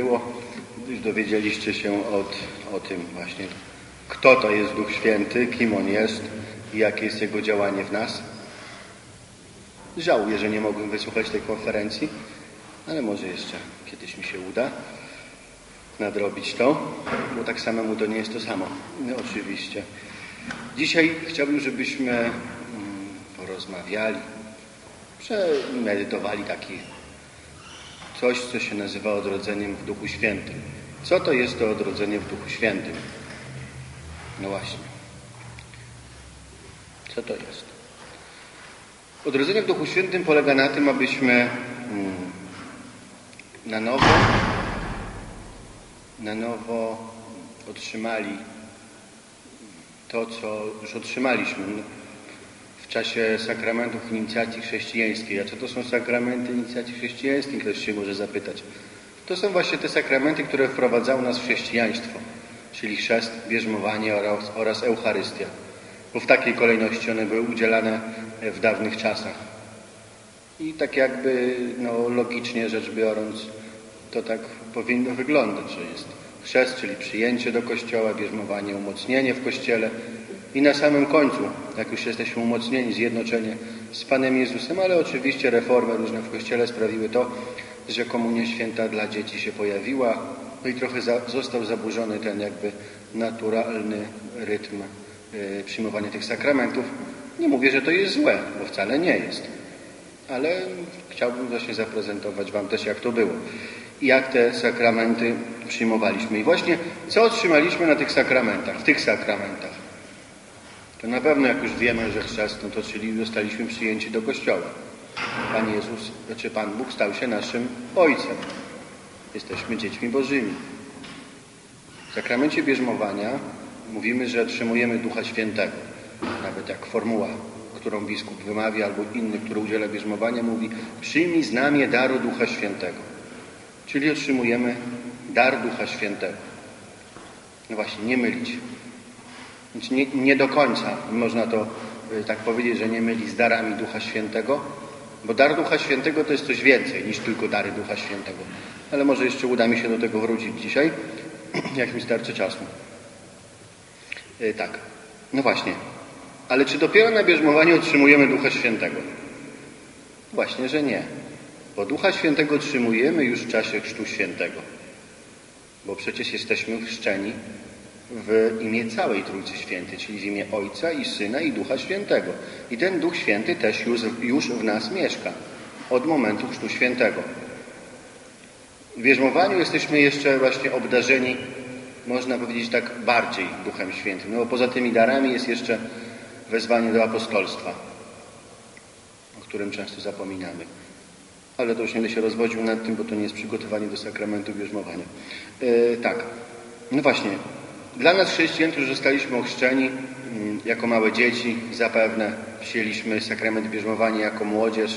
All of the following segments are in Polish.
było. Już dowiedzieliście się o tym właśnie, kto to jest Duch Święty, kim On jest i jakie jest Jego działanie w nas. Żałuję, że nie mogłem wysłuchać tej konferencji, ale może jeszcze kiedyś mi się uda nadrobić to, bo tak samemu to nie jest to samo. No, oczywiście. Dzisiaj chciałbym, żebyśmy porozmawiali, przemedytowali coś, co się nazywa odrodzeniem w Duchu Świętym. Co to jest to odrodzenie w Duchu Świętym? No właśnie. Co to jest? Odrodzenie w Duchu Świętym polega na tym, abyśmy na nowo otrzymali to, co już otrzymaliśmy w czasie sakramentów inicjacji chrześcijańskiej. A co to są sakramenty inicjacji chrześcijańskiej? Ktoś się może zapytać. To są właśnie te sakramenty, które wprowadzały nas w chrześcijaństwo, czyli chrzest, bierzmowanie oraz Eucharystia. Bo w takiej kolejności one były udzielane w dawnych czasach. I tak jakby, logicznie rzecz biorąc, to tak powinno wyglądać, że jest chrzest, czyli przyjęcie do Kościoła, bierzmowanie, umocnienie w Kościele i na samym końcu, jak już jesteśmy umocnieni, zjednoczenie z Panem Jezusem, ale oczywiście reformy różne w Kościele sprawiły to, że Komunia Święta dla dzieci się pojawiła, no i trochę został zaburzony ten jakby naturalny rytm przyjmowania tych sakramentów. Nie mówię, że to jest złe, bo wcale nie jest. Ale chciałbym właśnie zaprezentować Wam też, jak to było. I jak te sakramenty przyjmowaliśmy. I właśnie, co otrzymaliśmy na tych sakramentach, w tych sakramentach. To na pewno, jak już wiemy, że chrzest, to czyli zostaliśmy przyjęci do Kościoła. Pan Jezus, czy Pan Bóg stał się naszym Ojcem. Jesteśmy dziećmi Bożymi. W sakramencie bierzmowania mówimy, że otrzymujemy Ducha Świętego. Nawet jak formuła, którą biskup wymawia, albo inny, który udziela bierzmowania, mówi: przyjmij znamię daru Ducha Świętego. Czyli otrzymujemy dar Ducha Świętego. No właśnie, nie mylić. Znaczy nie do końca można to tak powiedzieć, że nie myli z darami Ducha Świętego, bo dar Ducha Świętego to jest coś więcej niż tylko dary Ducha Świętego. Ale może jeszcze uda mi się do tego wrócić dzisiaj, jak mi starczy czasu. Tak, no właśnie. Ale czy dopiero na bierzmowaniu otrzymujemy Ducha Świętego? Właśnie, że nie. Bo Ducha Świętego otrzymujemy już w czasie Chrztu Świętego. Bo przecież jesteśmy chrzczeni w imię całej Trójcy Świętej, czyli w imię Ojca i Syna i Ducha Świętego. I ten Duch Święty też już w nas mieszka od momentu Chrztu Świętego. W bierzmowaniu jesteśmy jeszcze właśnie obdarzeni, można powiedzieć tak, bardziej Duchem Świętym. No bo poza tymi darami jest jeszcze wezwanie do apostolstwa, o którym często zapominamy. Ale to już nie będę się rozwodził nad tym, bo to nie jest przygotowanie do sakramentu bierzmowania. Tak, no właśnie. Dla nas chrześcijan, którzy zostaliśmy ochrzczeni jako małe dzieci, zapewne przyjęliśmy sakrament bierzmowania jako młodzież.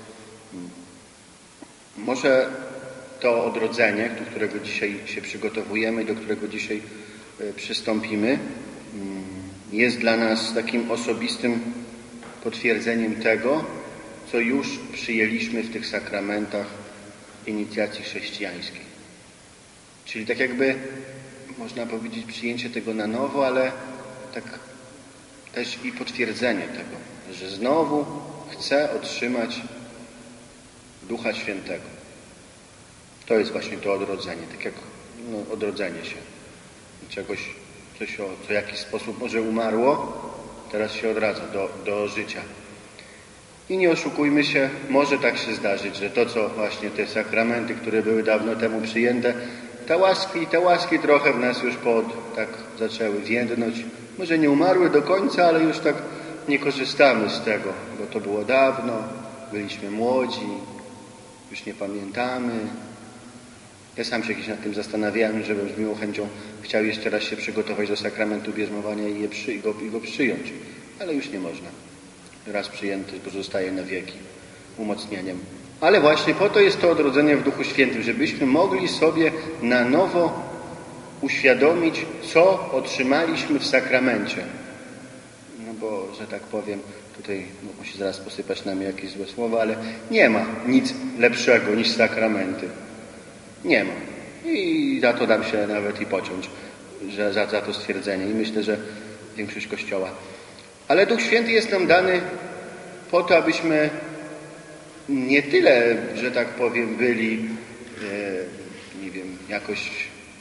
Może to odrodzenie, do którego dzisiaj się przygotowujemy, do którego dzisiaj przystąpimy, jest dla nas takim osobistym potwierdzeniem tego, co już przyjęliśmy w tych sakramentach inicjacji chrześcijańskiej. Czyli tak jakby, można powiedzieć, przyjęcie tego na nowo, ale tak też i potwierdzenie tego, że znowu chcę otrzymać Ducha Świętego. To jest właśnie to odrodzenie, tak jak odrodzenie się czegoś, co w jakiś sposób może umarło, teraz się odradza do życia. I nie oszukujmy się, może tak się zdarzyć, że to, co właśnie te sakramenty, które były dawno temu przyjęte, te łaski trochę w nas już tak zaczęły więdnąć. Może nie umarły do końca, ale już tak nie korzystamy z tego, bo to było dawno, byliśmy młodzi, już nie pamiętamy. Ja sam się kiedyś nad tym zastanawiałem, żebym z miłą chęcią chciał jeszcze raz się przygotować do sakramentu bierzmowania i go przyjąć, ale już nie można. Raz przyjęty pozostaje na wieki umocnieniem. Ale właśnie po to jest to odrodzenie w Duchu Świętym, żebyśmy mogli sobie na nowo uświadomić, co otrzymaliśmy w sakramencie. No bo, że tak powiem, tutaj musi zaraz posypać na mnie jakieś złe słowa, ale nie ma nic lepszego niż sakramenty. Nie ma. I za to dam się nawet i pociąć, że za to stwierdzenie. I myślę, że większość Kościoła. Ale Duch Święty jest nam dany po to, abyśmy nie tyle, że tak powiem, byli, nie wiem, jakoś,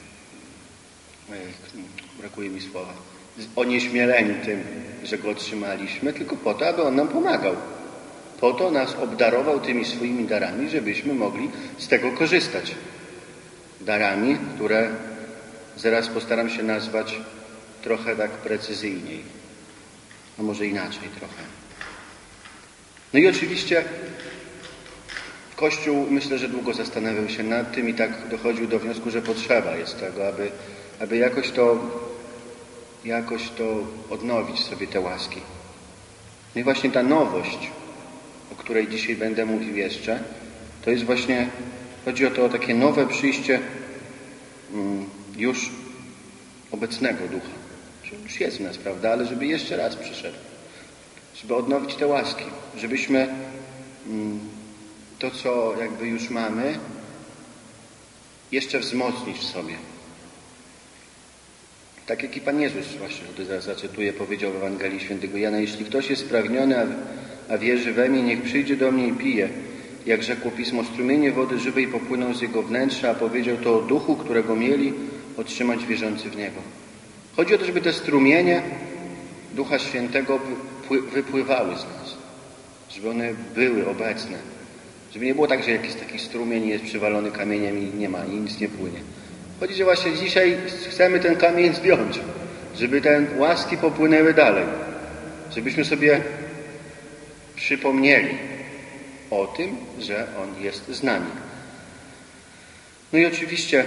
brakuje mi słowa, onieśmieleni tym, że Go otrzymaliśmy, tylko po to, aby On nam pomagał. Po to nas obdarował tymi swoimi darami, żebyśmy mogli z tego korzystać. Darami, które zaraz postaram się nazwać trochę tak precyzyjniej. A może inaczej trochę. No i oczywiście Kościół, myślę, że długo zastanawiał się nad tym i tak dochodził do wniosku, że potrzeba jest tego, aby jakoś to odnowić sobie te łaski. No i właśnie ta nowość, o której dzisiaj będę mówił jeszcze, to jest właśnie, chodzi o to takie nowe przyjście już obecnego Ducha. Że już jest w nas, prawda? Ale żeby jeszcze raz przyszedł. Żeby odnowić te łaski. Żebyśmy to, co jakby już mamy, jeszcze wzmocnić w sobie. Tak jak i Pan Jezus, właśnie tutaj zaraz zacytuję, powiedział w Ewangelii Świętego Jana: jeśli ktoś jest spragniony, a wierzy we mnie, niech przyjdzie do mnie i pije. Jak rzekło Pismo, strumienie wody żywej popłyną z jego wnętrza, a powiedział to o duchu, którego mieli otrzymać wierzący w Niego. Chodzi o to, żeby te strumienie Ducha Świętego wypływały z nas. Żeby one były obecne. Żeby nie było tak, że jakiś taki strumień jest przywalony kamieniem i nie ma, i nic nie płynie. Chodzi, że właśnie dzisiaj chcemy ten kamień zdjąć. Żeby te łaski popłynęły dalej. Żebyśmy sobie przypomnieli o tym, że On jest z nami. No i oczywiście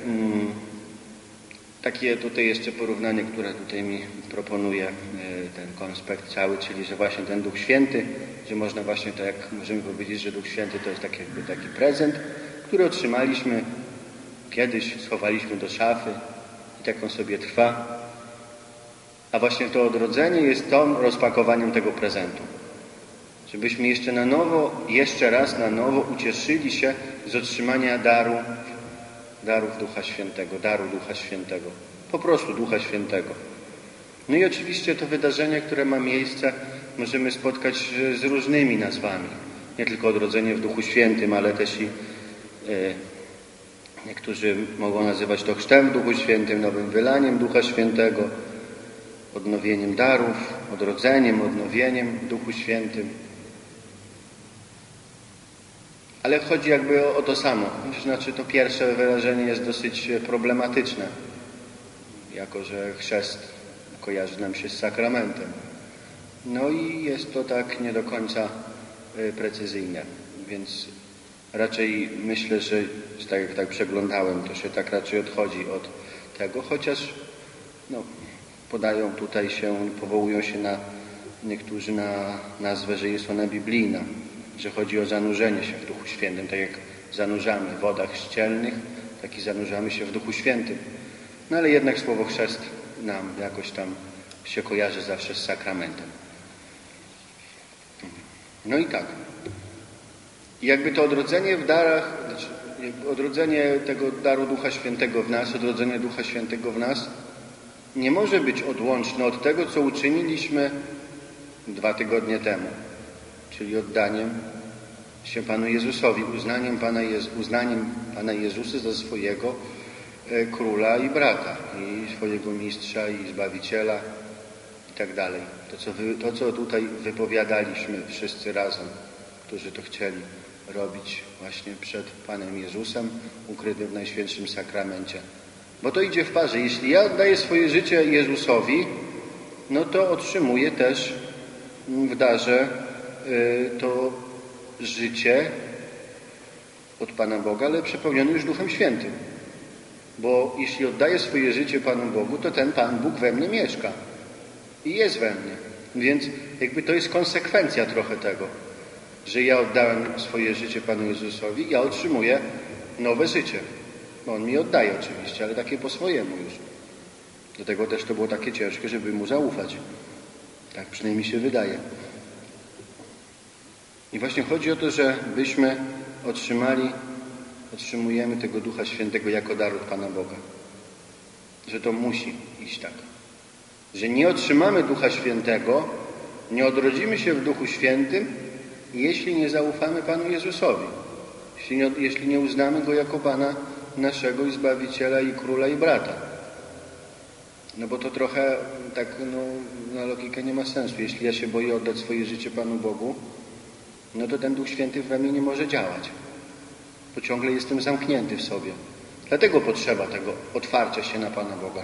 takie tutaj jeszcze porównanie, które tutaj mi proponuje ten konspekt cały, czyli że właśnie ten Duch Święty, że można właśnie tak jak możemy powiedzieć, że Duch Święty to jest taki prezent, który otrzymaliśmy kiedyś, schowaliśmy do szafy i tak on sobie trwa. A właśnie to odrodzenie jest tą rozpakowaniem tego prezentu. Żebyśmy jeszcze raz na nowo ucieszyli się z otrzymania darów Ducha Świętego, daru Ducha Świętego. Po prostu Ducha Świętego. No i oczywiście to wydarzenie, które ma miejsce, możemy spotkać z różnymi nazwami. Nie tylko odrodzenie w Duchu Świętym, ale też i niektórzy mogą nazywać to chrztem w Duchu Świętym, nowym wylaniem Ducha Świętego, odnowieniem darów, odrodzeniem, odnowieniem w Duchu Świętym. Ale chodzi jakby o to samo. Znaczy to pierwsze wyrażenie jest dosyć problematyczne, jako że chrzest kojarzy nam się z sakramentem. No i jest to tak nie do końca precyzyjne, więc raczej myślę, że tak jak tak przeglądałem, to się tak raczej odchodzi od tego, chociaż powołują się niektórzy na nazwę, że jest ona biblijna, że chodzi o zanurzenie się w Duchu Świętym, tak jak zanurzamy w wodach ścielnych, tak i zanurzamy się w Duchu Świętym. No ale jednak słowo chrzest nam jakoś tam się kojarzy zawsze z sakramentem. No i tak. Jakby to odrodzenie w darach, odrodzenie tego daru Ducha Świętego w nas, odrodzenie Ducha Świętego w nas nie może być odłączne od tego, co uczyniliśmy 2 tygodnie temu, czyli oddaniem się Panu Jezusowi, uznaniem Pana Jezusa za swojego króla i brata, i swojego mistrza i Zbawiciela i tak dalej. To, co tutaj wypowiadaliśmy wszyscy razem, którzy to chcieli robić właśnie przed Panem Jezusem, ukrytym w Najświętszym Sakramencie. Bo to idzie w parze. Jeśli ja oddaję swoje życie Jezusowi, no to otrzymuję też w darze to życie od Pana Boga, ale przepełnione już Duchem Świętym. Bo jeśli oddaję swoje życie Panu Bogu, to ten Pan Bóg we mnie mieszka i jest we mnie. Więc jakby to jest konsekwencja trochę tego, że ja oddałem swoje życie Panu Jezusowi, ja otrzymuję nowe życie. On mi oddaje oczywiście, ale takie po swojemu już. Dlatego też to było takie ciężkie, żeby Mu zaufać. Tak przynajmniej się wydaje. I właśnie chodzi o to, żebyśmy otrzymali otrzymujemy tego Ducha Świętego jako dar od Pana Boga. Że to musi iść tak. Że nie otrzymamy Ducha Świętego, nie odrodzimy się w Duchu Świętym, jeśli nie zaufamy Panu Jezusowi. Jeśli nie uznamy Go jako Pana naszego i Zbawiciela, i Króla, i Brata. No bo to trochę tak, na logikę nie ma sensu. Jeśli ja się boję oddać swoje życie Panu Bogu, no to ten Duch Święty we mnie nie może działać. Bo ciągle jestem zamknięty w sobie. Dlatego potrzeba tego otwarcia się na Pana Boga.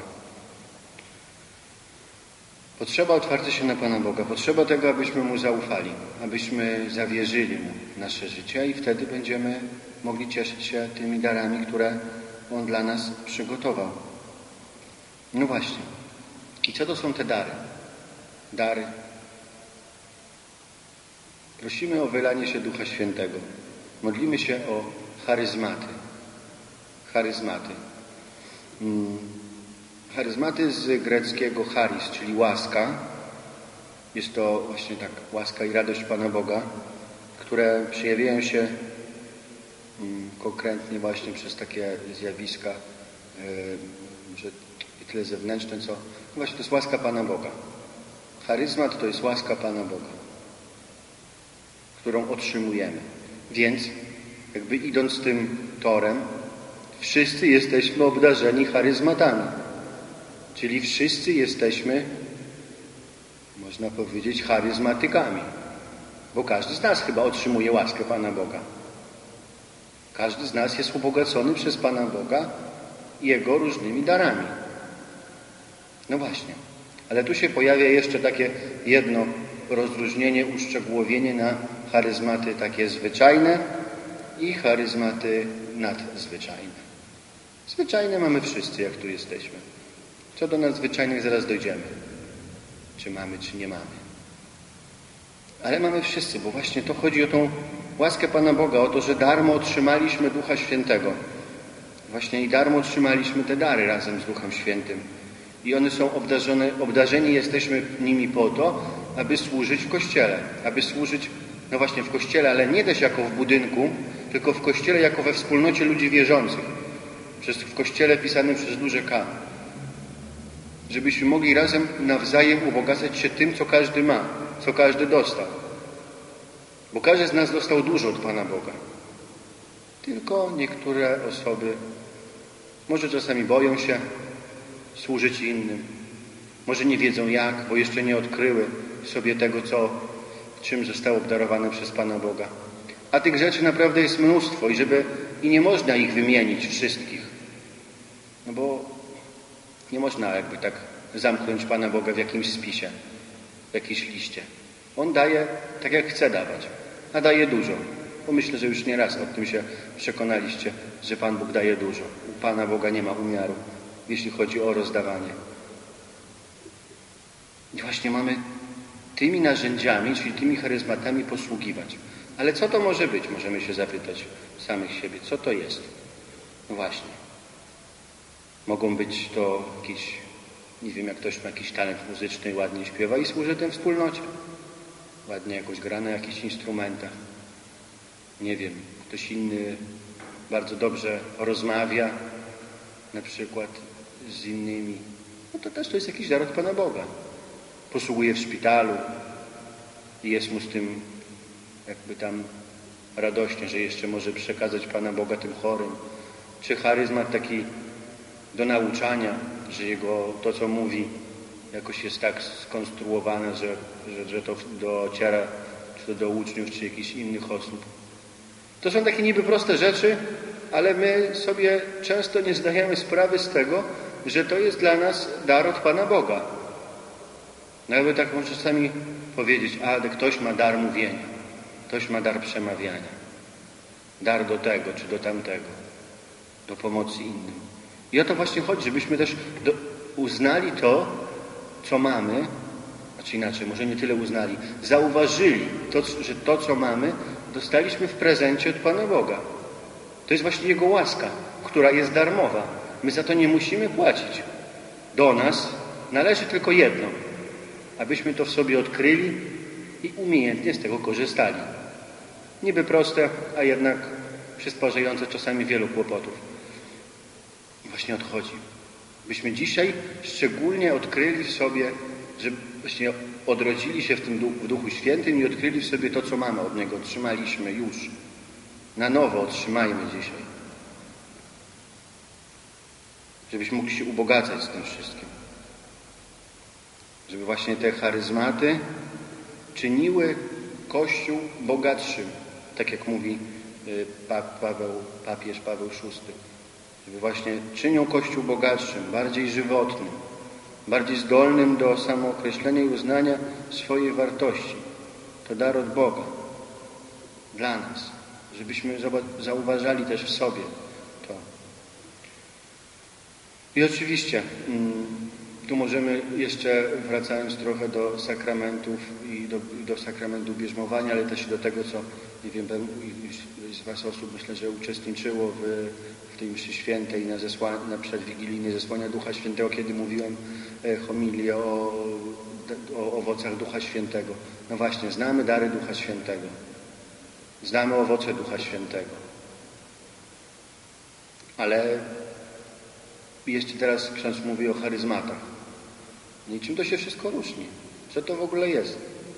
Potrzeba otwarcia się na Pana Boga. Potrzeba tego, abyśmy Mu zaufali. Abyśmy zawierzyli Mu nasze życie i wtedy będziemy mogli cieszyć się tymi darami, które On dla nas przygotował. No właśnie. I co to są te dary? Dary. Prosimy o wylanie się Ducha Świętego. Modlimy się o charyzmaty. Charyzmaty. Charyzmaty z greckiego charis, czyli łaska. Jest to właśnie tak łaska i radość Pana Boga, które przejawiają się konkretnie właśnie przez takie zjawiska, że nie tyle zewnętrzne, co właśnie to jest łaska Pana Boga. Charyzmat to jest łaska Pana Boga, którą otrzymujemy. Więc jakby idąc tym torem, wszyscy jesteśmy obdarzeni charyzmatami. Czyli wszyscy jesteśmy, można powiedzieć, charyzmatykami. Bo każdy z nas chyba otrzymuje łaskę Pana Boga. Każdy z nas jest ubogacony przez Pana Boga Jego różnymi darami. No właśnie. Ale tu się pojawia jeszcze takie jedno rozróżnienie, uszczegółowienie na charyzmaty takie zwyczajne i charyzmaty nadzwyczajne. Zwyczajne mamy wszyscy, jak tu jesteśmy. Co do nadzwyczajnych zaraz dojdziemy. Czy mamy, czy nie mamy. Ale mamy wszyscy, bo właśnie to chodzi o tą łaskę Pana Boga, o to, że darmo otrzymaliśmy Ducha Świętego. Właśnie i darmo otrzymaliśmy te dary razem z Duchem Świętym. I one są obdarzeni jesteśmy nimi po to, aby służyć w Kościele. Aby służyć, no właśnie w Kościele, ale nie też jako w budynku, tylko w Kościele jako we wspólnocie ludzi wierzących. W Kościele pisanym przez duże K. Żebyśmy mogli razem nawzajem ubogacać się tym, co każdy ma, co każdy dostał. Bo każdy z nas dostał dużo od Pana Boga. Tylko niektóre osoby może czasami boją się służyć innym. Może nie wiedzą jak, bo jeszcze nie odkryły sobie tego, czym zostało obdarowane przez Pana Boga. A tych rzeczy naprawdę jest mnóstwo i nie można ich wymienić wszystkich. No bo nie można jakby tak zamknąć Pana Boga w jakimś spisie, w jakiejś liście. On daje tak, jak chce dawać, a daje dużo. Bo myślę, że już nieraz o tym się przekonaliście, że Pan Bóg daje dużo. U Pana Boga nie ma umiaru, jeśli chodzi o rozdawanie. I właśnie mamy tymi narzędziami, czyli tymi charyzmatami posługiwać. Ale co to może być? Możemy się zapytać samych siebie. Co to jest? No właśnie. Mogą być to jakieś, nie wiem, jak ktoś ma jakiś talent muzyczny i ładnie śpiewa i służy tym wspólnocie. Ładnie jakoś gra na jakichś instrumentach. Nie wiem, ktoś inny bardzo dobrze rozmawia, na przykład z innymi. No to też to jest jakiś dar od Pana Boga. Posługuje w szpitalu i jest mu z tym jakby tam radośnie, że jeszcze może przekazać Pana Boga tym chorym. Czy charyzmat taki do nauczania, że to, co mówi, jakoś jest tak skonstruowane, że to dociera czy to do uczniów, czy jakichś innych osób. To są takie niby proste rzeczy, ale my sobie często nie zdajemy sprawy z tego, że to jest dla nas dar od Pana Boga. Nawet tak można czasami powiedzieć, ale ktoś ma dar mówienia, ktoś ma dar przemawiania, dar do tego czy do tamtego, do pomocy innym. I o to właśnie chodzi, żebyśmy też uznali to, co mamy, znaczy inaczej, może nie tyle uznali, zauważyli że to, co mamy, dostaliśmy w prezencie od Pana Boga. To jest właśnie Jego łaska, która jest darmowa. My za to nie musimy płacić. Do nas należy tylko jedno, abyśmy to w sobie odkryli i umiejętnie z tego korzystali. Niby proste, a jednak przysparzające czasami wielu kłopotów. I właśnie odchodzi. Byśmy dzisiaj szczególnie odkryli w sobie, że właśnie odrodzili się w Duchu Świętym i odkryli w sobie to, co mamy od Niego. Otrzymaliśmy już. Na nowo otrzymajmy dzisiaj. Żebyśmy mogli się ubogacać z tym wszystkim. Żeby właśnie te charyzmaty czyniły Kościół bogatszym. Tak jak mówi papież Paweł VI. Żeby właśnie czynią Kościół bogatszym, bardziej żywotnym, bardziej zdolnym do samookreślenia i uznania swojej wartości. To dar od Boga. Dla nas. Żebyśmy zauważali też w sobie to. I oczywiście tu możemy jeszcze, wracając trochę do sakramentów i do sakramentu bierzmowania, ale też do tego, co, nie wiem, z Was osób myślę, że uczestniczyło w tej mszy świętej na przedwigilijne zesłania Ducha Świętego, kiedy mówiłem homilię o owocach Ducha Świętego. No właśnie, znamy dary Ducha Świętego. Znamy owoce Ducha Świętego. Ale jeszcze teraz ksiądz mówi o charyzmatach. I czym to się wszystko różni? Co to w ogóle jest?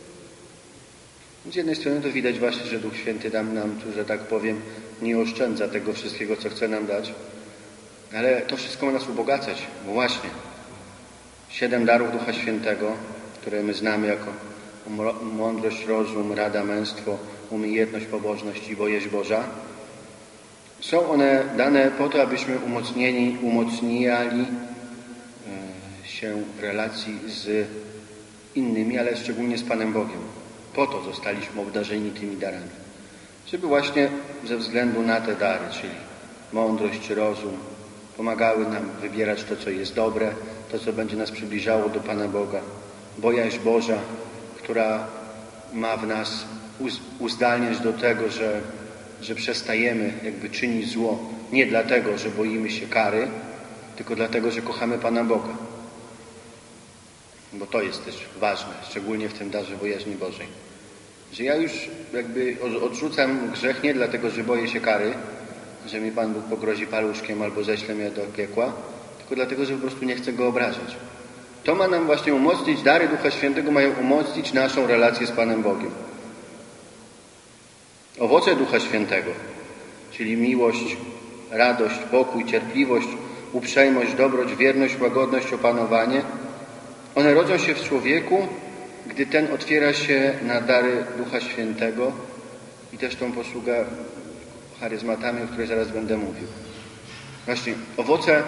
Z jednej strony to widać właśnie, że Duch Święty nam tu, że tak powiem, nie oszczędza tego wszystkiego, co chce nam dać. Ale to wszystko ma nas ubogacać. Bo właśnie 7 darów Ducha Świętego, które my znamy jako mądrość, rozum, rada, męstwo, umiejętność, pobożność i bojaźń Boża, są one dane po to, abyśmy umocniali się w relacji z innymi, ale szczególnie z Panem Bogiem. Po to zostaliśmy obdarzeni tymi darami. Żeby właśnie ze względu na te dary, czyli mądrość czy rozum, pomagały nam wybierać to, co jest dobre, to, co będzie nas przybliżało do Pana Boga. Bojaźń Boża, która ma w nas uzdalniać do tego, że przestajemy jakby czynić zło nie dlatego, że boimy się kary, tylko dlatego, że kochamy Pana Boga. Bo to jest też ważne, szczególnie w tym darze bojaźni Bożej. Że ja już jakby odrzucam grzech nie dlatego, że boję się kary, że mi Pan Bóg pogrozi paluszkiem albo ześle mnie do piekła, tylko dlatego, że po prostu nie chcę Go obrażać. To ma nam właśnie umocnić, dary Ducha Świętego mają umocnić naszą relację z Panem Bogiem. Owoce Ducha Świętego, czyli miłość, radość, pokój, cierpliwość, uprzejmość, dobroć, wierność, łagodność, opanowanie, one rodzą się w człowieku, gdy ten otwiera się na dary Ducha Świętego i też tą posługę charyzmatami, o której zaraz będę mówił. Właśnie owoce,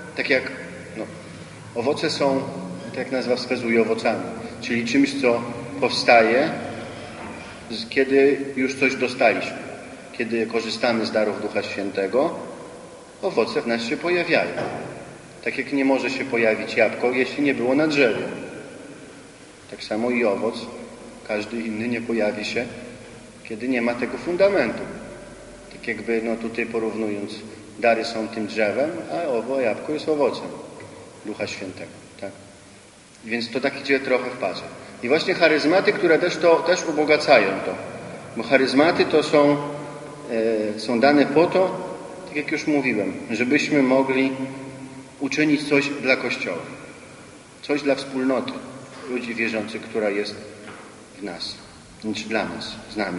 owoce są, tak jak nazwa wskazuje, owocami, czyli czymś, co powstaje, kiedy już coś dostaliśmy, kiedy korzystamy z darów Ducha Świętego, owoce w nas się pojawiają. Tak jak nie może się pojawić jabłko, jeśli nie było na drzewie. Tak samo i owoc, każdy inny, nie pojawi się, kiedy nie ma tego fundamentu. Tak jakby, tutaj porównując, dary są tym drzewem, a jabłko jest owocem Ducha Świętego. Tak? Więc to tak idzie trochę w parze. I właśnie charyzmaty, które też ubogacają to. Bo charyzmaty to są dane po to, tak jak już mówiłem, żebyśmy mogli uczynić coś dla Kościoła. Coś dla wspólnoty ludzi wierzących, która jest w nas. Czy dla nas, z nami.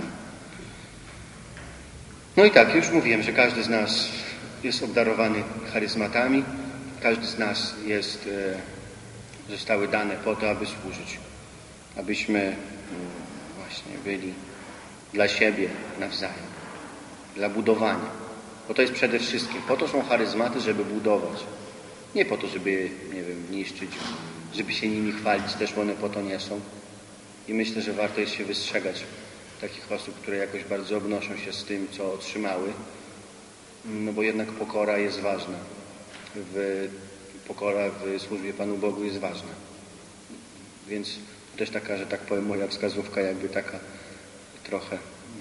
No i tak, już mówiłem, że każdy z nas jest obdarowany charyzmatami. Każdy z nas zostały dane po to, aby służyć. Abyśmy właśnie byli dla siebie nawzajem. Dla budowania. Bo to jest przede wszystkim. Po to są charyzmaty, żeby budować. Nie po to, żeby, niszczyć, żeby się nimi chwalić, też one po to nie są. I myślę, że warto jest się wystrzegać takich osób, które jakoś bardzo obnoszą się z tym, co otrzymały. No bo jednak pokora jest ważna. Pokora w służbie Panu Bogu jest ważna. Więc też taka, że tak powiem, moja wskazówka jakby taka trochę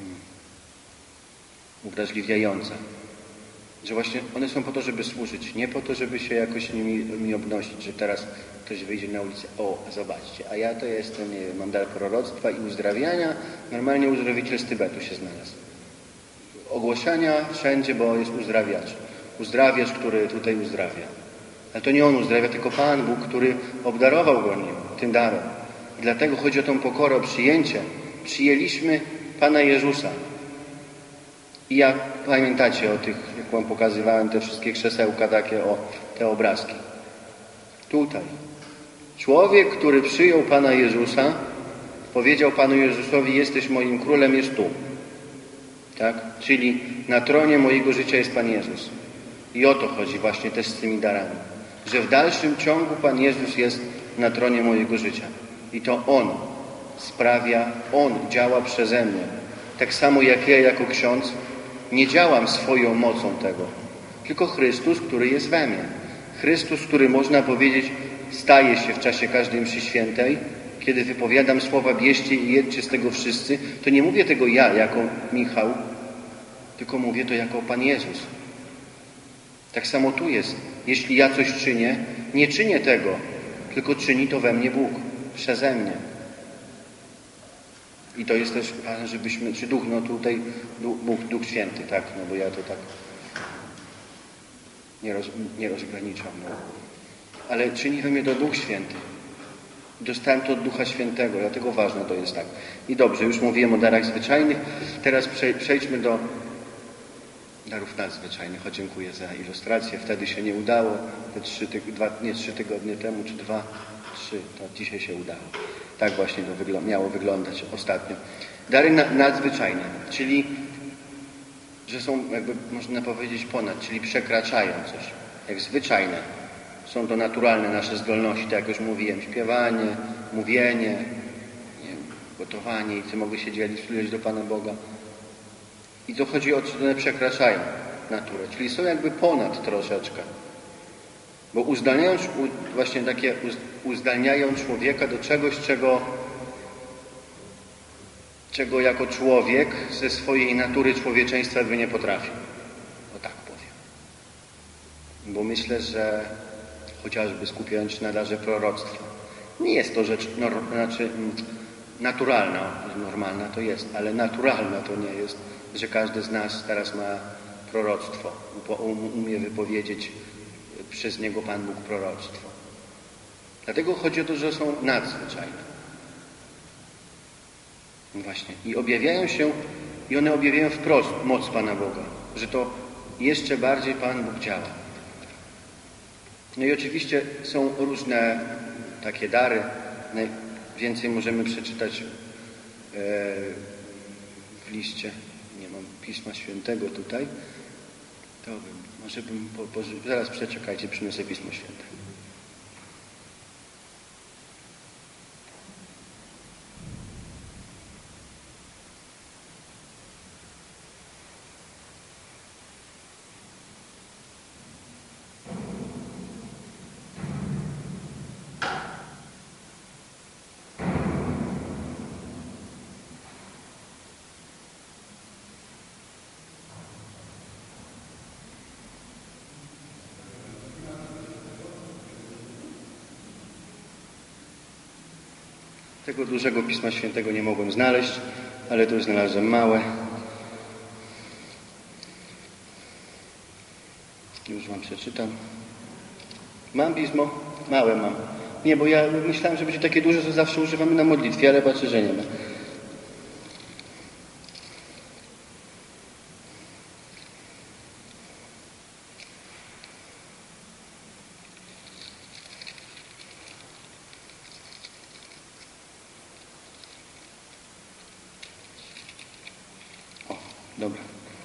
uwrażliwiająca. Że właśnie one są po to, żeby służyć, nie po to, żeby się jakoś nimi obnosić, że teraz ktoś wyjdzie na ulicę, zobaczcie, a ja to jestem, mam dar proroctwa i uzdrawiania, normalnie uzdrowiciel z Tybetu się znalazł. ogłoszenia wszędzie, bo jest uzdrawiacz. Uzdrawiacz, który tutaj uzdrawia. Ale to nie On uzdrawia, tylko Pan Bóg, który obdarował go tym darem. I dlatego chodzi o tą pokorę, o przyjęcie. Przyjęliśmy Pana Jezusa. I jak pamiętacie o tych, jak wam pokazywałem, te wszystkie krzesełka takie, te obrazki. Tutaj. Człowiek, który przyjął Pana Jezusa, powiedział Panu Jezusowi: jesteś moim królem, jest tu. Tak? Czyli na tronie mojego życia jest Pan Jezus. I o to chodzi właśnie też z tymi darami. Że w dalszym ciągu Pan Jezus jest na tronie mojego życia. I to On sprawia, On działa przeze mnie. Tak samo jak ja jako ksiądz nie działam swoją mocą tego, tylko Chrystus, który jest we mnie. Chrystus, który, można powiedzieć, staje się w czasie każdej mszy świętej. Kiedy wypowiadam słowa: bierzcie i jedźcie z tego wszyscy, to nie mówię tego ja jako Michał, tylko mówię to jako Pan Jezus. Tak samo tu jest. Jeśli ja coś czynię, nie czynię tego, tylko czyni to we mnie Bóg, przeze mnie. I to jest też ważne, żebyśmy, czy Duch, no tutaj Duch Święty, tak, no bo ja to tak nie rozgraniczam, no. Ale czyni we mnie to Duch Święty. Dostałem to od Ducha Świętego, dlatego ważne to jest tak. I dobrze, już mówiłem o darach zwyczajnych, teraz przejdźmy do darów nadzwyczajnych. O, dziękuję za ilustrację. Wtedy się nie udało, te 3 tygodnie temu, czy 2, 3, to dzisiaj się udało. Tak właśnie to miało wyglądać ostatnio. Dary nadzwyczajne, czyli że są, jakby można powiedzieć, ponad, czyli przekraczają coś, jak zwyczajne. Są to naturalne nasze zdolności, tak jak już mówiłem, śpiewanie, mówienie, nie wiem, gotowanie i ty mogę się dzielić, służyć do Pana Boga. I to chodzi o to, że one przekraczają naturę, czyli są jakby ponad troszeczkę. Bo uzdalniają człowieka do czegoś, czego jako człowiek ze swojej natury człowieczeństwa by nie potrafił. O tak powiem. Bo myślę, że chociażby skupiając się na darze proroctwa, nie jest to rzecz naturalna. Normalna to jest, ale naturalna to nie jest, że każdy z nas teraz ma proroctwo. Umie wypowiedzieć przez niego Pan Bóg proroctwo. Dlatego chodzi o to, że są nadzwyczajne. Właśnie. I one objawiają wprost moc Pana Boga, że to jeszcze bardziej Pan Bóg działa. No i oczywiście są różne takie dary. Więcej możemy przeczytać w liście. Nie mam Pisma Świętego tutaj. To zaraz przeczekajcie, przyniosę Pismo Święte. Tego dużego Pisma Świętego nie mogłem znaleźć, ale tu znalazłem małe. Już wam przeczytam. Mam pismo? Małe mam. Nie, bo ja myślałem, że będzie takie duże, że zawsze używamy na modlitwie, ale patrzę, że nie ma. Dobra.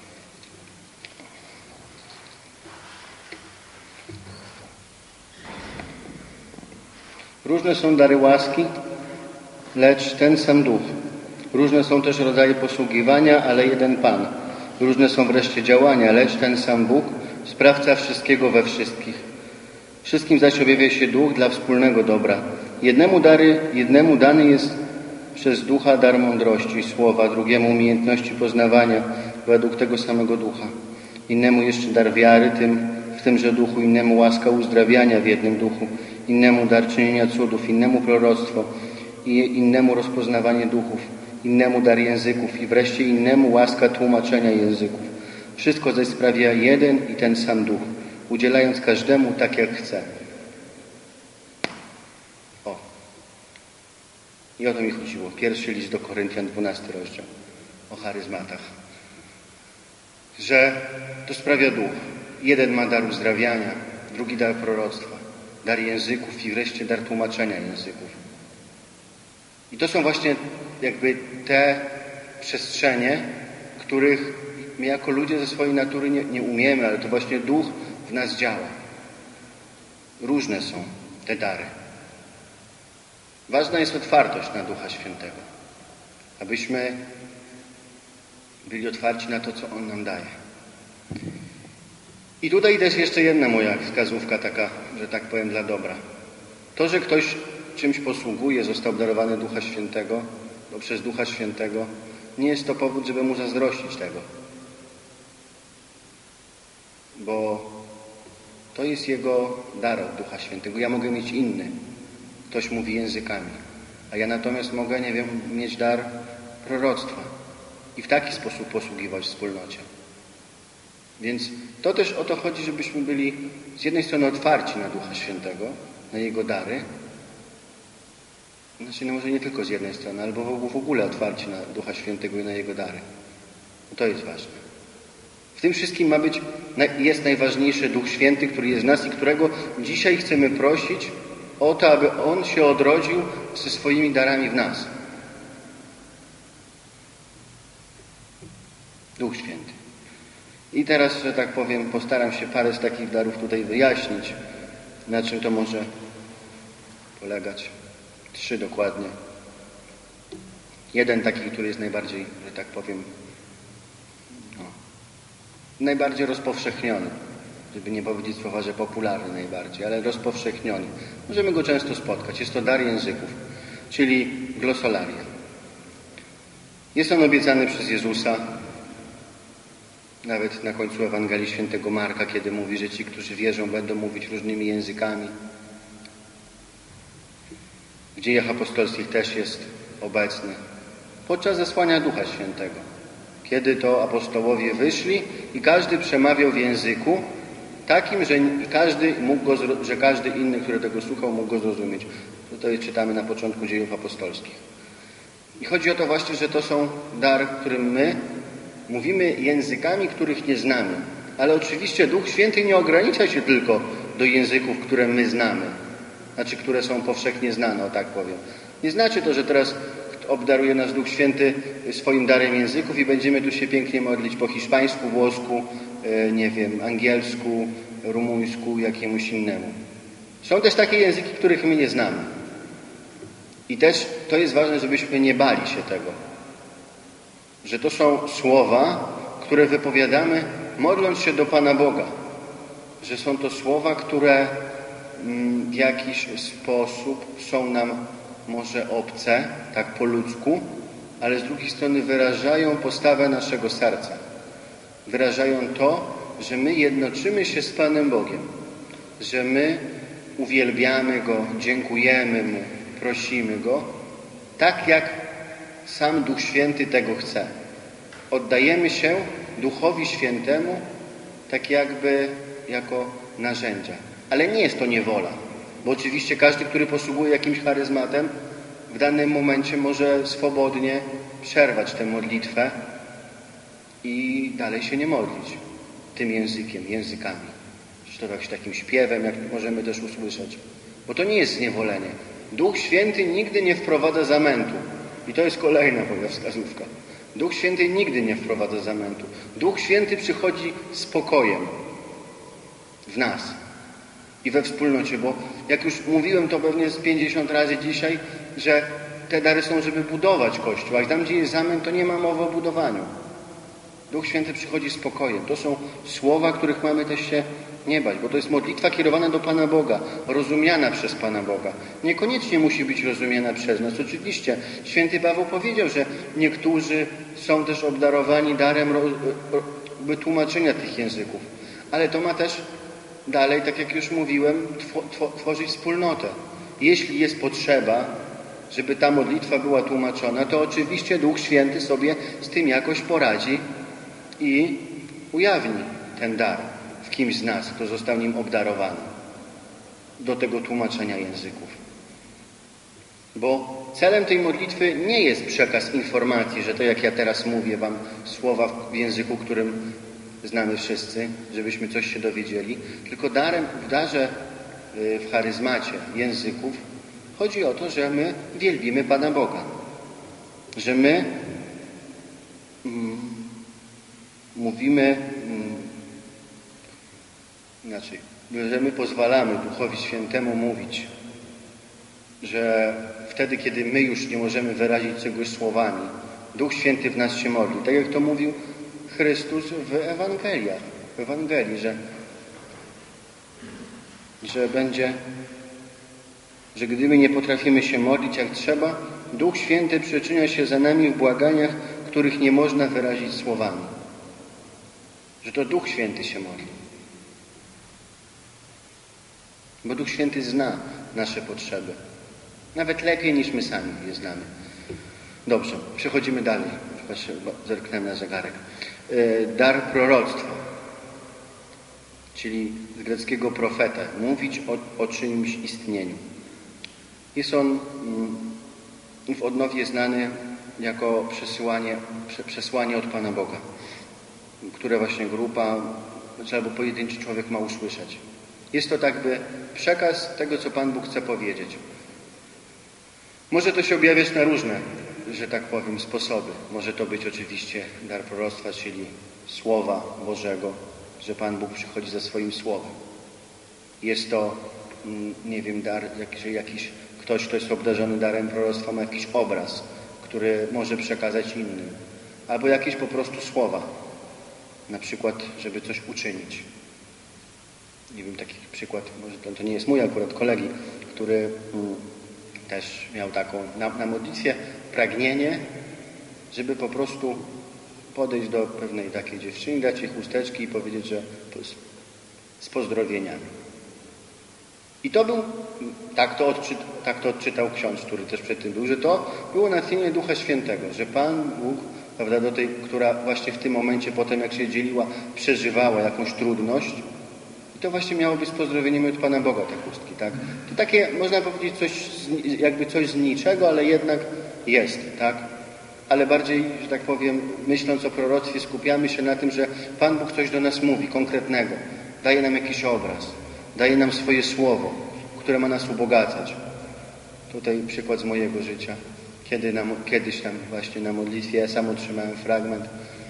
Różne są dary łaski, lecz ten sam Duch. Różne są też rodzaje posługiwania, ale jeden Pan. Różne są wreszcie działania, lecz ten sam Bóg, sprawca wszystkiego we wszystkich. Wszystkim zaś objawia się Duch dla wspólnego dobra. Jednemu dany jest przez Ducha dar mądrości, słowa, drugiemu umiejętności poznawania według tego samego Ducha. Innemu jeszcze dar wiary, w tymże Duchu, innemu łaska uzdrawiania w jednym Duchu, innemu dar czynienia cudów, innemu proroctwo, i innemu rozpoznawanie duchów, innemu dar języków i wreszcie innemu łaska tłumaczenia języków. Wszystko zaś sprawia jeden i ten sam Duch, udzielając każdemu tak, jak chce. O. I o to mi chodziło. Pierwszy list do Koryntian, 12 rozdział. O charyzmatach. Że to sprawia Duch. Jeden ma dar uzdrawiania, drugi dar proroctwa, dar języków i wreszcie dar tłumaczenia języków. I to są właśnie jakby te przestrzenie, których my jako ludzie ze swojej natury nie umiemy, ale to właśnie Duch w nas działa. Różne są te dary. Ważna jest otwartość na Ducha Świętego, abyśmy byli otwarci na to, co On nam daje. I tutaj też jeszcze jedna moja wskazówka taka, że tak powiem, dla dobra. To, że ktoś czymś posługuje, został obdarowany Ducha Świętego, przez Ducha Świętego, nie jest to powód, żeby mu zazdrościć tego. Bo to jest jego dar od Ducha Świętego. Ja mogę mieć inny. Ktoś mówi językami. A ja natomiast mogę, mieć dar proroctwa. I w taki sposób posługiwać wspólnocie. Więc to też o to chodzi, żebyśmy byli z jednej strony otwarci na Ducha Świętego, na Jego dary. Znaczy, może nie tylko z jednej strony, albo w ogóle otwarci na Ducha Świętego i na Jego dary. To jest ważne. W tym wszystkim jest najważniejszy Duch Święty, który jest w nas i którego dzisiaj chcemy prosić o to, aby On się odrodził ze swoimi darami w nas. Duch Święty. I teraz, że tak powiem, postaram się parę z takich darów tutaj wyjaśnić, na czym to może polegać. 3 dokładnie. Jeden taki, który jest najbardziej, że tak powiem, najbardziej rozpowszechniony. Żeby nie powiedzieć słowa, że popularny najbardziej, ale rozpowszechniony. Możemy go często spotkać. Jest to dar języków, czyli glosolalia. Jest on obiecany przez Jezusa, nawet na końcu Ewangelii Świętego Marka, kiedy mówi, że ci, którzy wierzą, będą mówić różnymi językami. W Dziejach Apostolskich też jest obecny. Podczas zesłania Ducha Świętego. Kiedy to apostołowie wyszli i każdy przemawiał w języku takim, że każdy inny, który tego słuchał, mógł go zrozumieć. Tutaj czytamy na początku Dziejów Apostolskich. I chodzi o to właśnie, że to są dar, którym my mówimy językami, których nie znamy. Ale oczywiście Duch Święty nie ogranicza się tylko do języków, które my znamy. Znaczy, które są powszechnie znane, o tak powiem. Nie znaczy to, że teraz obdaruje nas Duch Święty swoim darem języków i będziemy tu się pięknie modlić po hiszpańsku, włosku, angielsku, rumuńsku, jakiemuś innemu. Są też takie języki, których my nie znamy. I też to jest ważne, żebyśmy nie bali się tego. Że to są słowa, które wypowiadamy, modląc się do Pana Boga. Że są to słowa, które w jakiś sposób są nam może obce, tak po ludzku, ale z drugiej strony wyrażają postawę naszego serca. Wyrażają to, że my jednoczymy się z Panem Bogiem. Że my uwielbiamy Go, dziękujemy Mu, prosimy Go, tak jak sam Duch Święty tego chce. Oddajemy się Duchowi Świętemu tak jakby jako narzędzia. Ale nie jest to niewola, bo oczywiście każdy, który posługuje jakimś charyzmatem, w danym momencie może swobodnie przerwać tę modlitwę i dalej się nie modlić tym językami. Czy to jakimś takim śpiewem, jak możemy też usłyszeć. Bo to nie jest zniewolenie. Duch Święty nigdy nie wprowadza zamętu. I to jest kolejna moja wskazówka. Duch Święty nigdy nie wprowadza zamętu. Duch Święty przychodzi z pokojem w nas i we wspólnocie, bo jak już mówiłem to pewnie z 50 razy dzisiaj, że te dary są, żeby budować Kościół, a tam, gdzie jest zamęt, to nie ma mowy o budowaniu. Duch Święty przychodzi z pokojem. To są słowa, których mamy też się nie bać, bo to jest modlitwa kierowana do Pana Boga, rozumiana przez Pana Boga. Niekoniecznie musi być rozumiana przez nas. Oczywiście święty Paweł powiedział, że niektórzy są też obdarowani darem tłumaczenia tych języków. Ale to ma też dalej, tak jak już mówiłem, tworzyć wspólnotę. Jeśli jest potrzeba, żeby ta modlitwa była tłumaczona, to oczywiście Duch Święty sobie z tym jakoś poradzi i ujawni ten dar w kimś z nas, kto został nim obdarowany do tego tłumaczenia języków. Bo celem tej modlitwy nie jest przekaz informacji, że to jak ja teraz mówię wam słowa w języku, którym znamy wszyscy, żebyśmy coś się dowiedzieli, tylko w darze, w charyzmacie języków chodzi o to, że my wielbimy Pana Boga. Że my mówimy, że my pozwalamy Duchowi Świętemu mówić, że wtedy, kiedy my już nie możemy wyrazić czegoś słowami, Duch Święty w nas się modli. Tak jak to mówił Chrystus w Ewangelii, że gdy my nie potrafimy się modlić jak trzeba, Duch Święty przyczynia się za nami w błaganiach, których nie można wyrazić słowami. Że to Duch Święty się modli. Bo Duch Święty zna nasze potrzeby. Nawet lepiej niż my sami je znamy. Dobrze, przechodzimy dalej. Zerknąłem na zegarek. Dar proroctwa, czyli z greckiego profeta, mówić o czymś istnieniu. Jest on w odnowie znany jako przesłanie od Pana Boga, które właśnie grupa albo pojedynczy człowiek ma usłyszeć. Jest to tak by przekaz tego, co Pan Bóg chce powiedzieć. Może to się objawiać na różne, że tak powiem, sposoby. Może to być oczywiście dar proroctwa, czyli Słowa Bożego, że Pan Bóg przychodzi ze swoim Słowem. Jest to, nie wiem, dar, że ktoś, kto jest obdarzony darem proroctwa, ma jakiś obraz, który może przekazać innym. Albo jakieś po prostu słowa. Na przykład, żeby coś uczynić. Nie wiem, taki przykład, może to nie jest mój akurat kolegi, który też miał taką na modlitwie pragnienie, żeby po prostu podejść do pewnej takiej dziewczyny, dać jej chusteczki i powiedzieć, że z pozdrowieniami. I to był, tak to odczytał ksiądz, który też przed tym był, że to było natchnienie Ducha Świętego, że Pan Bóg, prawda, do tej, która właśnie w tym momencie potem, jak się dzieliła, przeżywała jakąś trudność, i to właśnie miało być z pozdrowieniem od Pana Boga te chustki, tak? To takie, można powiedzieć, coś z niczego, ale jednak jest, tak? Ale bardziej, że tak powiem, myśląc o proroctwie, skupiamy się na tym, że Pan Bóg coś do nas mówi, konkretnego. Daje nam jakiś obraz, daje nam swoje słowo, które ma nas ubogacać. Tutaj przykład z mojego życia. Kiedyś tam właśnie na modlitwie ja sam otrzymałem fragment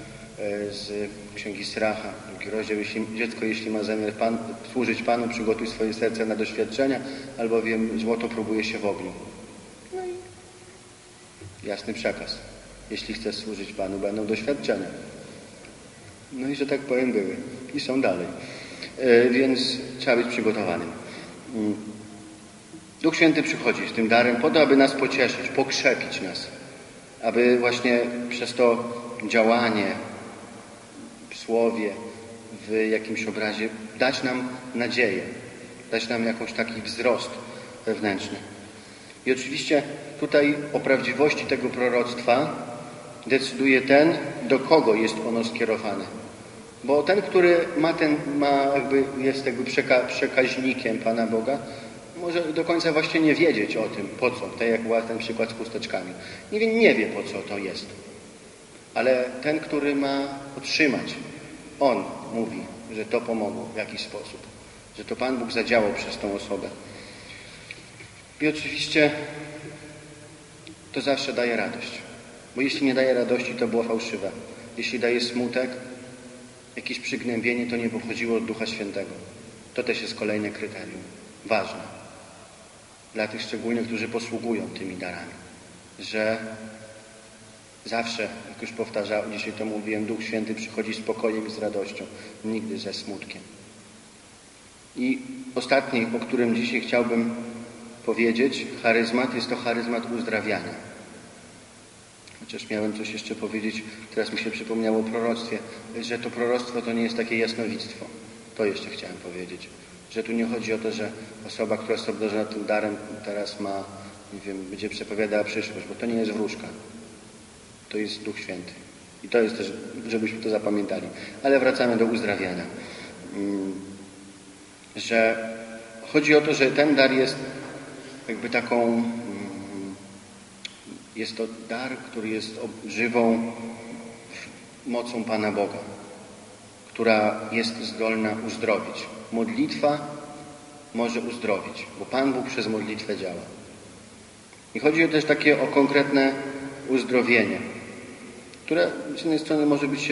z Księgi Syracha, 2 rozdział. Dziecko, jeśli ma zamiar służyć Panu, przygotuj swoje serce na doświadczenia, albowiem złoto próbuje się w ogniu. No i jasny przekaz. Jeśli chcesz służyć Panu, będą doświadczenia. No i że tak powiem były. I są dalej. Więc trzeba być przygotowanym. Duch Święty przychodzi z tym darem po to, aby nas pocieszyć, pokrzepić nas. Aby właśnie przez to działanie w słowie, w jakimś obrazie dać nam nadzieję. Dać nam jakiś taki wzrost wewnętrzny. I oczywiście tutaj o prawdziwości tego proroctwa decyduje ten, do kogo jest ono skierowane. Bo ten, który jest przekaźnikiem Pana Boga, może do końca właśnie nie wiedzieć o tym, po co. Tak jak był ten przykład z chusteczkami. Nie wie, po co to jest. Ale ten, który ma otrzymać, on mówi, że to pomogło w jakiś sposób. Że to Pan Bóg zadziałał przez tą osobę. I oczywiście to zawsze daje radość. Bo jeśli nie daje radości, to było fałszywe. Jeśli daje smutek, jakieś przygnębienie, to nie pochodziło od Ducha Świętego. To też jest kolejne kryterium. Ważne. Dla tych szczególnie, którzy posługują tymi darami. Że zawsze, jak już powtarzałem, dzisiaj to mówiłem, Duch Święty przychodzi z pokojem i z radością. Nigdy ze smutkiem. I ostatni, o którym dzisiaj chciałbym powiedzieć, charyzmat, jest to charyzmat uzdrawiania. Chociaż miałem coś jeszcze powiedzieć, teraz mi się przypomniało o proroctwie, że to proroctwo to nie jest takie jasnowictwo. To jeszcze chciałem powiedzieć. Że tu nie chodzi o to, że osoba, która jest obdarzona tym darem, teraz ma, nie wiem, będzie przepowiadała przyszłość, bo to nie jest wróżka. To jest Duch Święty. I to jest też, żebyśmy to zapamiętali. Ale wracamy do uzdrawiania. Że chodzi o to, że ten dar jest jakby taką... Jest to dar, który jest żywą mocą Pana Boga, która jest zdolna uzdrowić. Modlitwa może uzdrowić, bo Pan Bóg przez modlitwę działa. I chodzi też o konkretne uzdrowienie, które z jednej strony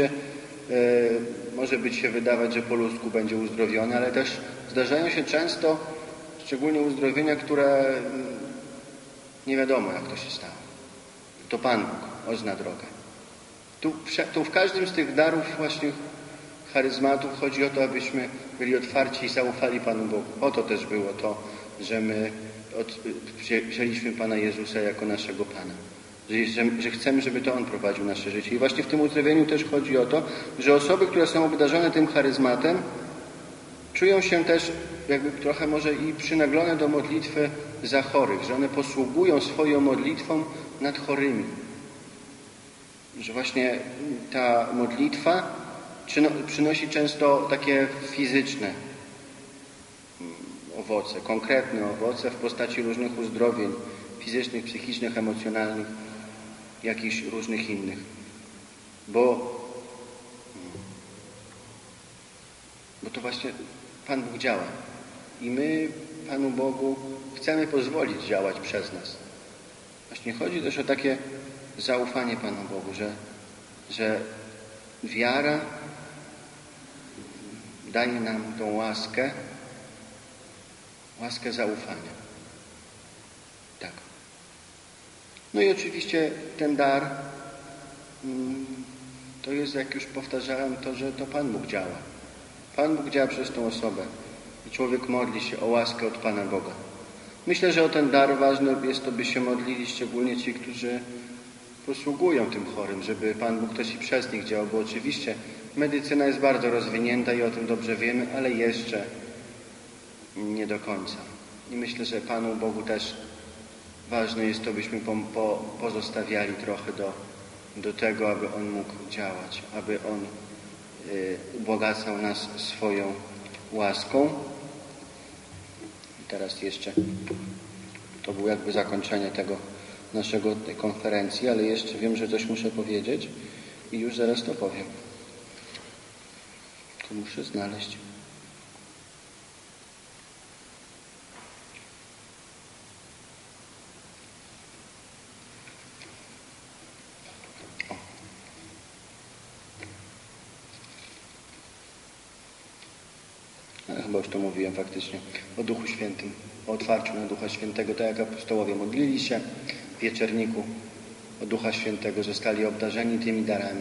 może być się wydawać, że po ludzku będzie uzdrowione, ale też zdarzają się często, szczególnie uzdrowienia, które nie wiadomo, jak to się stało. To Pan Bóg zna drogę. Tu w każdym z tych darów właśnie charyzmatów chodzi o to, abyśmy byli otwarci i zaufali Panu Bogu. O to też było to, że my wzięliśmy Pana Jezusa jako naszego Pana. Że chcemy, żeby to On prowadził nasze życie. I właśnie w tym uzdrowieniu też chodzi o to, że osoby, które są obdarzone tym charyzmatem, czują się też jakby trochę może i przynaglone do modlitwy za chorych, że one posługują swoją modlitwą nad chorymi. Że właśnie ta modlitwa przynosi często takie fizyczne owoce, konkretne owoce w postaci różnych uzdrowień fizycznych, psychicznych, emocjonalnych, jakichś różnych innych. Bo to właśnie Pan Bóg działa. I my Panu Bogu chcemy pozwolić działać przez nas. Właśnie chodzi też o takie zaufanie Panu Bogu, że wiara daje nam tą łaskę zaufania. Tak. No i oczywiście ten dar to jest, jak już powtarzałem, to, że to Pan Bóg działa. Pan Bóg działa przez tą osobę i człowiek modli się o łaskę od Pana Boga. Myślę, że o ten dar ważne jest to, by się modlili szczególnie ci, którzy posługują tym chorym, żeby Pan Bóg też i przez nich działał, bo oczywiście medycyna jest bardzo rozwinięta i o tym dobrze wiemy, ale jeszcze nie do końca. I myślę, że Panu Bogu też ważne jest to, byśmy pozostawiali trochę do tego, aby On mógł działać, aby On ubogacał nas swoją łaską. I teraz jeszcze to było jakby zakończenie tej konferencji, ale jeszcze wiem, że coś muszę powiedzieć i już zaraz to powiem. To muszę znaleźć. Chyba już to mówiłem faktycznie. O Duchu Świętym, o otwarciu na Ducha Świętego, tak jak apostołowie modlili się w wieczerniku o Ducha Świętego, zostali obdarzeni tymi darami.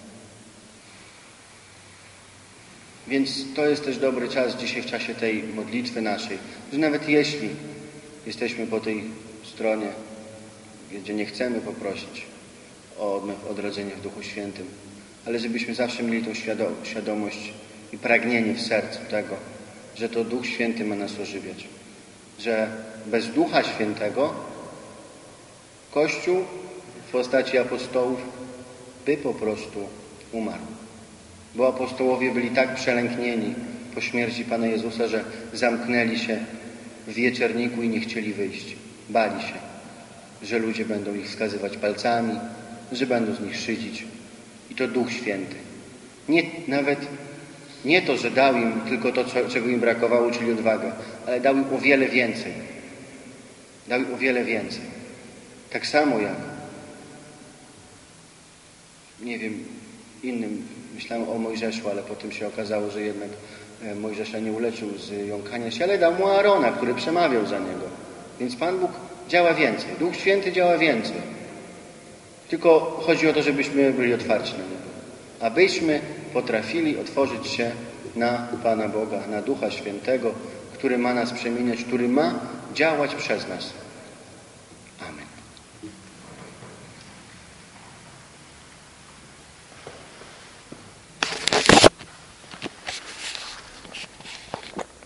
Więc to jest też dobry czas dzisiaj w czasie tej modlitwy naszej, że nawet jeśli jesteśmy po tej stronie, gdzie nie chcemy poprosić o odrodzenie w Duchu Świętym, ale żebyśmy zawsze mieli tą świadomość i pragnienie w sercu tego, że to Duch Święty ma nas ożywiać. Że bez Ducha Świętego Kościół w postaci apostołów by po prostu umarł. Bo apostołowie byli tak przelęknieni po śmierci Pana Jezusa, że zamknęli się w wieczerniku i nie chcieli wyjść. Bali się, że ludzie będą ich wskazywać palcami, że będą z nich szydzić. I to Duch Święty. Nawet nie to, że dał im tylko to, czego im brakowało, czyli odwagę, ale dał im o wiele więcej. Dał im o wiele więcej. Tak samo jak, nie wiem, innym, myślałem o Mojżeszu, ale potem się okazało, że jednak Mojżesza nie uleczył z jąkania się, ale dał mu Aarona, który przemawiał za niego. Więc Pan Bóg działa więcej. Duch Święty działa więcej. Tylko chodzi o to, żebyśmy byli otwarci na Niego. Abyśmy potrafili otworzyć się na Pana Boga, na Ducha Świętego, który ma nas przemieniać, który ma działać przez nas.